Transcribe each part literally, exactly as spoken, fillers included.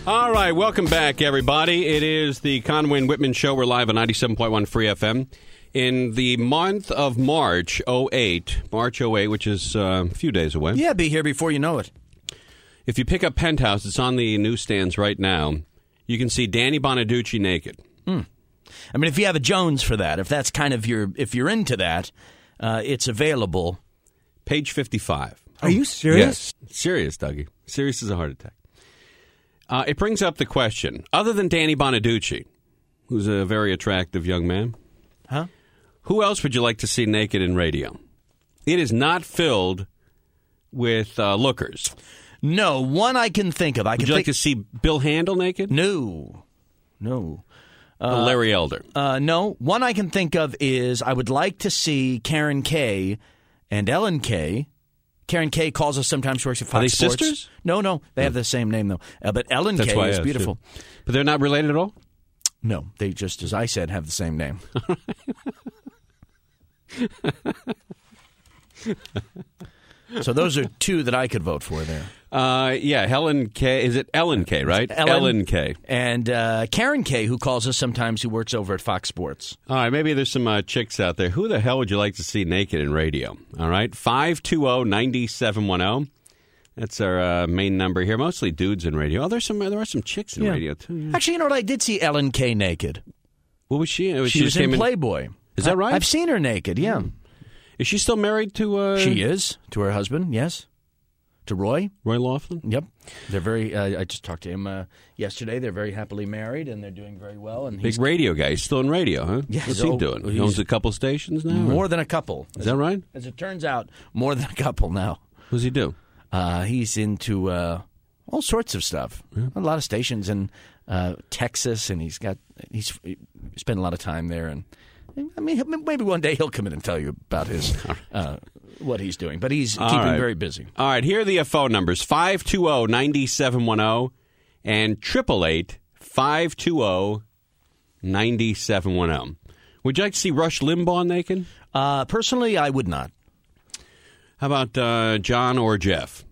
All right, welcome back, everybody. It is the Conway Whitman Show. We're live on ninety-seven point one Free F M. In the month of March oh eight, March oh eight, which is uh, a few days away. Yeah, be here before you know it. If you pick up Penthouse, it's on the newsstands right now. You can see Danny Bonaducci naked. Mm. I mean, if you have a Jones for that, if that's kind of your, if you're into that, uh, it's available. Page fifty-five. Are you serious? Yes. Serious, Dougie. Serious as a heart attack. Uh, it brings up the question, other than Danny Bonaducci, who's a very attractive young man, huh? Who else would you like to see naked in radio? It is not filled with uh, lookers. No, one I can think of. I would can you think- like to see Bill Handel naked? No. No. Uh, Larry Elder? Uh, no. One I can think of is I would like to see Karen Kay and Ellen Kay. Karen Kay calls us sometimes. She works at Fox Are they Sports. sisters? No, no. They no. have the same name, though. Uh, but Ellen That's Kay is beautiful. Too. But they're not related at all? No. They just, as I said, have the same name. So those are two that I could vote for there. Uh, yeah, Helen Kay. Is it Ellen Kay, right? Ellen, Ellen Kay. And uh, Karen Kay, who calls us sometimes, who works over at Fox Sports. All right, maybe there's some uh, chicks out there. Who the hell would you like to see naked in radio? All right, five two zero, nine seven one zero. That's our uh, main number here. Mostly dudes in radio. Oh, there's some. There are some chicks in yeah. radio, too. Yeah. Actually, you know what? I did see Ellen Kay naked. What was she? She, she was just in came Playboy. In... Is that right? I've seen her naked, yeah. Hmm. Is she still married to... Uh... She is, to her husband, yes. To Roy. Roy Laughlin? Yep. They're very... Uh, I just talked to him uh, yesterday. They're very happily married, and they're doing very well. And Big radio guy. He's still in radio, huh? Yeah, What's so he doing? He owns a couple stations now? More or? than a couple. Is that right? As it turns out, more than a couple now. What does he do? Uh, he's into uh, all sorts of stuff. Yeah. A lot of stations in uh, Texas, and he's got... He's he spent a lot of time there, and... I mean, maybe one day he'll come in and tell you about his uh, what he's doing. But he's All keeping right. very busy. All right, here are the phone numbers, five two zero, nine seven one zero and eight eight eight, five two zero, nine seven one zero. Would you like to see Rush Limbaugh naked? Uh, personally, I would not. How about uh, John or Jeff?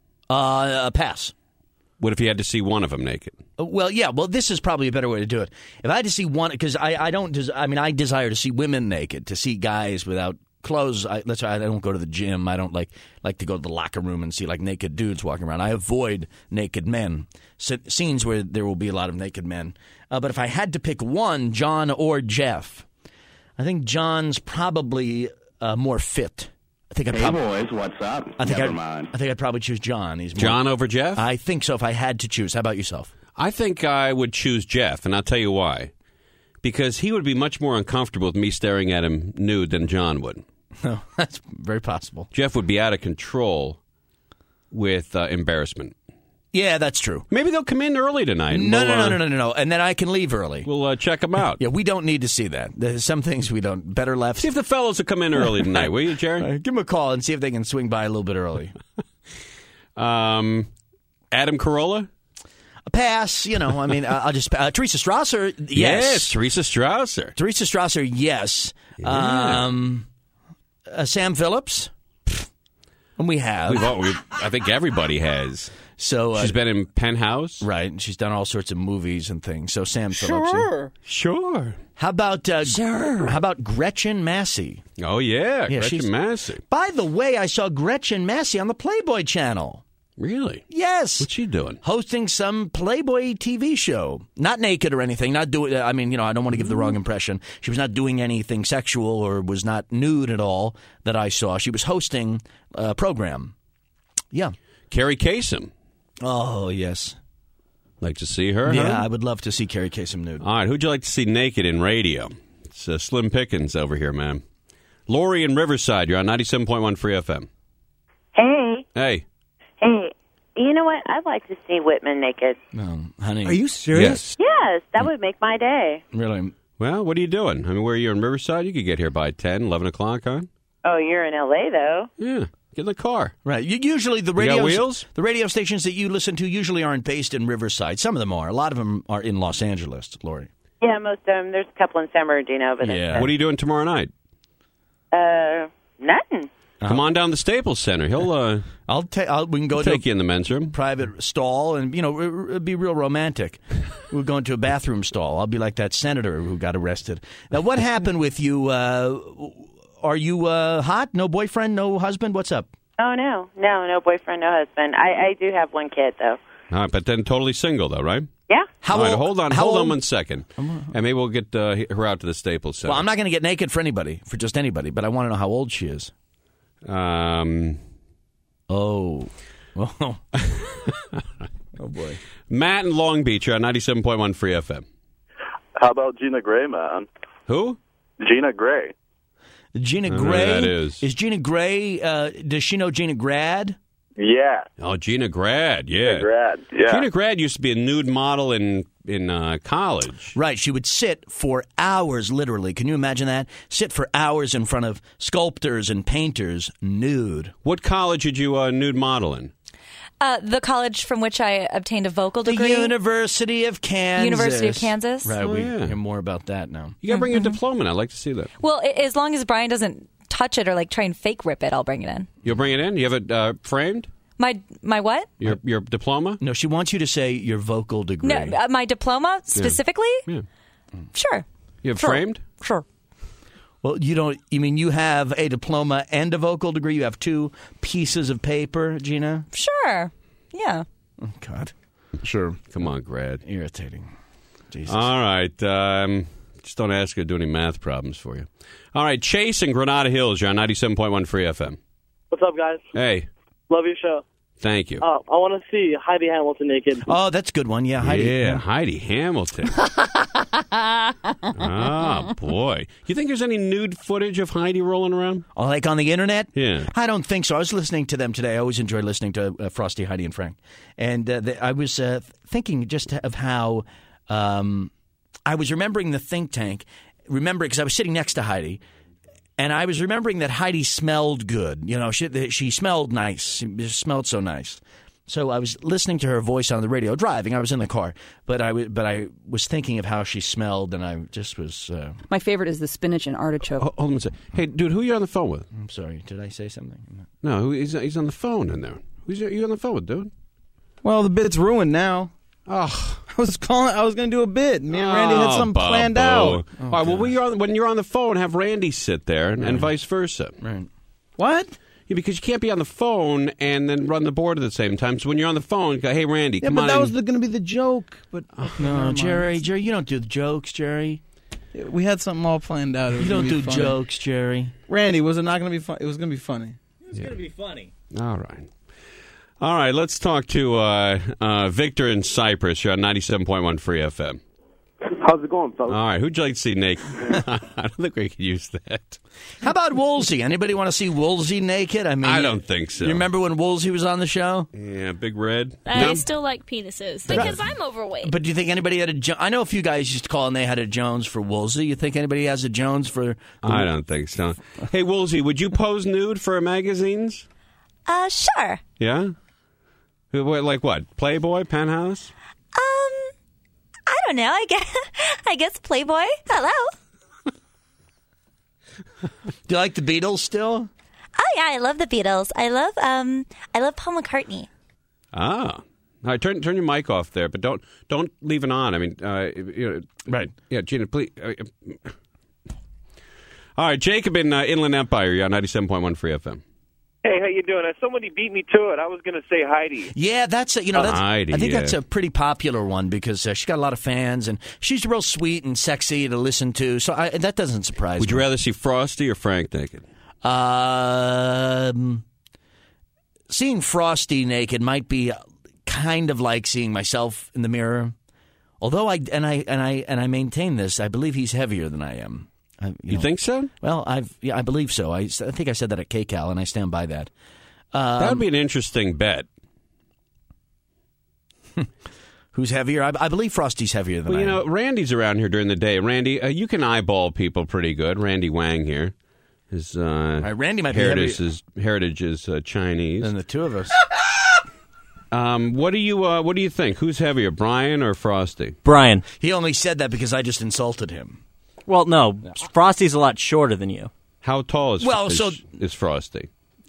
Uh, a pass. What if you had to see one of them naked? Well, yeah. Well, this is probably a better way to do it. If I had to see one, because I, I don't. Des- I mean, I desire to see women naked, to see guys without clothes. I, that's why I don't go to the gym. I don't like like to go to the locker room and see like naked dudes walking around. I avoid naked men. So, scenes where there will be a lot of naked men. Uh, but if I had to pick one, John or Jeff, I think John's probably uh, more fit. I think I'd hey, prob- boys, what's up? I think Never I'd, mind. I think I'd probably choose John. He's more, John over Jeff? I think so if I had to choose. How about yourself? I think I would choose Jeff, and I'll tell you why. Because he would be much more uncomfortable with me staring at him nude than John would. No, that's very possible. Jeff would be out of control with uh, embarrassment. Yeah, that's true. Maybe they'll come in early tonight. No, we'll, no, no, uh, no, no, no, no. And then I can leave early. We'll uh, check them out. Yeah, we don't need to see that. There's some things we don't. Better left. See if the fellows will come in early tonight, will you, Jared? Uh, give them a call and see if they can swing by a little bit early. um, Adam Carolla? A pass, you know. I mean, I'll just. Uh, Teresa Strasser, yes. Yes, Teresa Strasser. Teresa Strasser, yes. Yeah. Um, uh, Sam Phillips, and we have. We've all, we've, I think everybody has. So uh, She's been in Penthouse. Right, and she's done all sorts of movies and things. So Sam Sure. Phillips. Yeah. Sure. How about uh, Sure. How about Gretchen Massey? Oh, yeah, Yeah, Gretchen she's- Massey. By the way, I saw Gretchen Massey on the Playboy Channel. Really? Yes. What's she doing? Hosting some Playboy T V show. Not naked or anything. Not doing. I mean, you know, I don't want to give the wrong impression. She was not doing anything sexual or was not nude at all that I saw. She was hosting a program. Yeah. Carrie Kasem. Oh, yes. Like to see her? Yeah, huh? I would love to see Carrie Kasem nude. All right, who'd you like to see naked in radio? It's uh, Slim Pickens over here, man. Lori in Riverside, you're on ninety-seven point one Free F M. Hey. Hey. Hey. You know what? I'd like to see Whitman naked. No, honey. Are you serious? Yes, that would make my day. Really? Well, what are you doing? I mean, where are you in Riverside? You could get here by ten, eleven o'clock, huh? Oh, you're in L A, though. Yeah. Get in the car. Right. You, usually the You got radio wheels? the radio stations that you listen to usually aren't based in Riverside. Some of them are. A lot of them are in Los Angeles, Lori. Yeah, most of them. There's a couple in San Bernardino, but Yeah. What are you doing tomorrow night? uh, nothing. Come on down to the Staples Center. He'll uh, I'll take. I'll, we can go take to you in the men's room. private stall, and you know it'll be real romantic. We'll go into a bathroom stall. I'll be like that senator who got arrested. Now, what happened with you? Uh, are you uh, hot? No boyfriend? No husband? What's up? Oh, no. No, no boyfriend, no husband. I, I do have one kid, though. All right, but then totally single, though, right? Yeah. How All right, old? hold on, how hold old? on one second, and maybe we'll get uh, her out to the Staples Center. Well, I'm not going to get naked for anybody, for just anybody, but I want to know how old she is. Um. Oh. Oh, oh boy. Matt in Long Beach, you're on ninety-seven point one Free F M. How about Gina Gray, man? Who? Gina Gray. Gina I don't know Gray? who that is. Is Gina Gray, uh, does she know Gina Grad? Yeah. Oh, Gina Grad, yeah. Gina Grad. Yeah. Gina Grad used to be a nude model in in uh, college. Right, she would sit for hours, literally. Can you imagine that? Sit for hours in front of sculptors and painters, nude. What college did you uh, nude model in? Uh, the college from which I obtained a vocal The degree. University of Kansas. University of Kansas. Right, Oh, we yeah. hear more about that now. You got to bring your diploma in. I'd like to see that. Well, i- as long as Brian doesn't touch it or like try and fake rip it, I'll bring it in. You'll bring it in? You have it uh, framed? My my what? Your your diploma? No, she wants you to say your vocal degree. No, uh, my diploma specifically. Yeah. Sure. You have Sure. framed? Sure. Well, you don't. You mean you have a diploma and a vocal degree? You have two pieces of paper, Gina? Sure. Yeah. Oh, God. Sure. Come on, Grad. Irritating. Jesus. All right. Um, just don't ask her to do any math problems for you. All right. Chase in Granada Hills. You're on ninety-seven point one Free F M. What's up, guys? Hey. Love your show. Thank you. Uh, I want to see Heidi Hamilton naked. Oh, that's a good one. Yeah, Heidi. Yeah, Heidi Hamilton. Oh, boy. You think there's any nude footage of Heidi rolling around? Oh, like on the internet? Yeah. I don't think so. I was listening to them today. I always enjoy listening to uh, Frosty, Heidi, and Frank. And uh, the, I was uh, thinking just of how um, I was remembering the think tank. Remember, because I was sitting next to Heidi. And I was remembering that Heidi smelled good. You know, she she smelled nice. She smelled so nice. So I was listening to her voice on the radio, driving. I was in the car, but I w- but I was thinking of how she smelled, and I just was. Uh, My favorite is the spinach and artichoke. Hold on a second. Hey, dude, who are you on the phone with? I'm sorry, did I say something? No, who- he's, he's on the phone in there. Who's you on the phone with, dude? Well, the bit's ruined now. Oh, I was calling. I was going to do a bit. Me and Randy had Oh, something planned Bobo. out. All right, well, when you're, on, when you're on the phone, have Randy sit there and, and vice versa. Right. What? Yeah, because you can't be on the phone and then run the board at the same time. So when you're on the phone, go, hey, Randy, Yeah, come but on that in. was going to be the joke. But No, Jerry, Jerry, you don't do the jokes, Jerry. we had something all planned out. It was You don't gonna do be funny. jokes, Jerry. Randy, was it not going to be fun? It was going to be funny. All right. All right, let's talk to uh, uh, Victor in Cyprus. You're on ninety-seven point one Free F M. How's it going, fellas? All right, who'd you like to see naked? I don't think we could use that. How about Woolsey? Anybody want to see Woolsey naked? I mean, I don't think so. You remember when Woolsey was on the show? Yeah, Big Red. I No? still like penises because I'm overweight. But do you think anybody had a? Jo- I know a few guys used to call and they had a Jones for Woolsey. You think anybody has a Jones for? I don't think so. Hey, Woolsey, would you pose nude for magazines? Uh, sure. Yeah? Who- what- Like what? Playboy? Penthouse? Um, I don't know. I guess I guess Playboy. Hello. Do you like the Beatles still? Oh yeah, I love the Beatles. I love um, I love Paul McCartney. Ah. All right, turn turn your mic off there, but don't don't leave it on. I mean, uh, you know, Right. Yeah, Gina, please. Uh, uh, all right, Jacob in uh, Inland Empire. You're on ninety-seven point one Free F M. Hey, how you doing? Somebody beat me to it. I was going to say Heidi. Yeah, that's a, you know that's Heidi, I think yeah. that's a pretty popular one because uh, she's got a lot of fans and she's real sweet and sexy to listen to. So I, that doesn't surprise Would me. you rather see Frosty or Frank naked? Um, seeing Frosty naked might be kind of like seeing myself in the mirror. Although I and I and I and I maintain this, I believe he's heavier than I am. I, you You know. think so? Well, I've yeah, I believe so. I, I think I said that at K Cal, and I stand by that. Um, That would be an interesting bet. Who's heavier? I, I believe Frosty's heavier than Well, I you am. know, Randy's around here during the day. Randy, uh, you can eyeball people pretty good. Randy Wang here. His uh, right, Randy might be heritage heavier is heritage is uh, Chinese. than the two of us. Um, what do you uh, what do you think? Who's heavier, Brian or Frosty? Brian. He only said that because I just insulted him. Well, no, Frosty's a lot shorter than you. How tall is Well, is, so- is Frosty?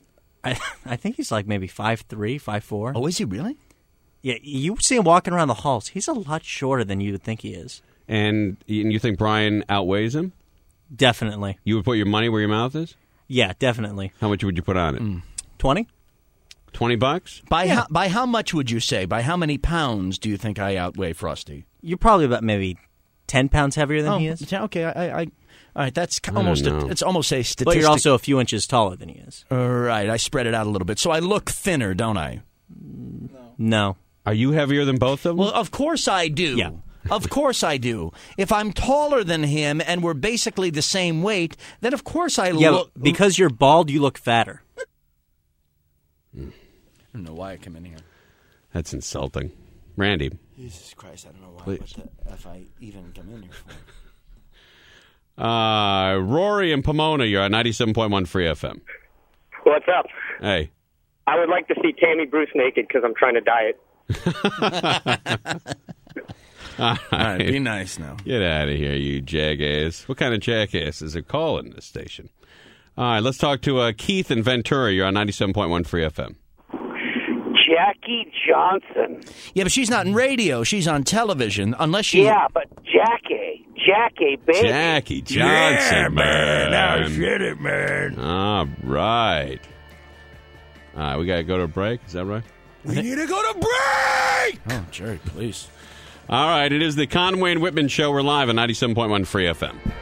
I, I think he's like maybe five three, five four. Oh, is he really? Yeah, you see him walking around the halls. He's a lot shorter than you would think he is. And you think Brian outweighs him? Definitely. You would put your money where your mouth is? Yeah, definitely. How much would you put on it? Mm. twenty? twenty bucks? By, yeah. how, by how much would you say? By how many pounds do you think I outweigh Frosty? You're probably about maybe ten pounds heavier than oh, he is. Okay, I, I, all right, that's almost a, it's almost a statistic. But you're also a few inches taller than he is. All right, I spread it out a little bit. So I look thinner, don't I? No. No. Are you heavier than both of them? Well, of course I do. Yeah. Of course I do. If I'm taller than him and we're basically the same weight, then of course I yeah, look... Yeah, because you're bald, you look fatter. I don't know why I come in here. That's insulting. Randy. Jesus Christ, I don't know why. What the F I even come in here for. Uh, Rory and Pomona, you're on ninety-seven point one Free F M. What's up? Hey. I would like to see Tammy Bruce naked because I'm trying to diet. All right. All right, be nice now. Get out of here, you jackass. What kind of jackass is it calling this station? All right, let's talk to uh, Keith in Ventura. You're on ninety-seven point one Free F M. Jackie Johnson. Yeah, but she's not in radio. She's on television, unless she... Yeah, but Jackie. Jackie, baby. Jackie Johnson, yeah, man. Now shit it, man. All right. All right, we got to go to a break. Is that right? We need to go to break! Oh, Jerry, please. All right, it is the Conway and Whitman Show. We're live on ninety-seven point one Free F M.